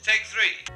Take three.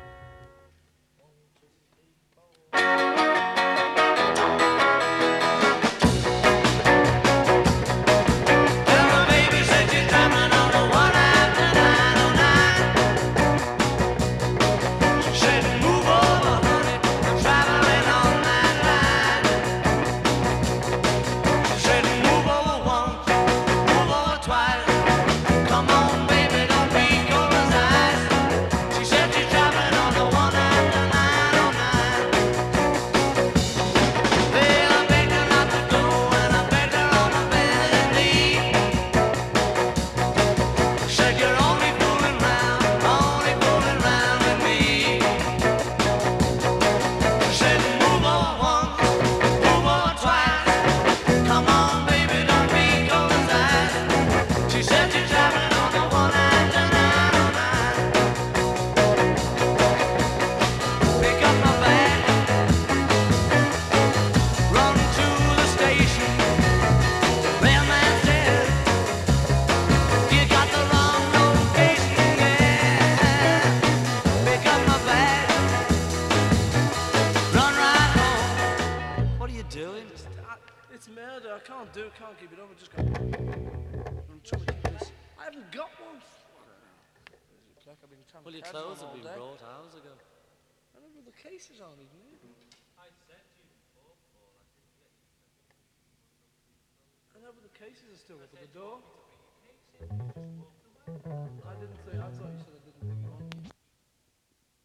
It's murder. I can't keep it up. I just got. I'm trying to keep this. I haven't got one. Well, your clothes have been brought hours ago. I don't know the cases aren't even here. I said to you before, Paul, I didn't get you to send me. I know, but the cases are still up at the door. I didn't think. I thought you said I didn't think you wanted.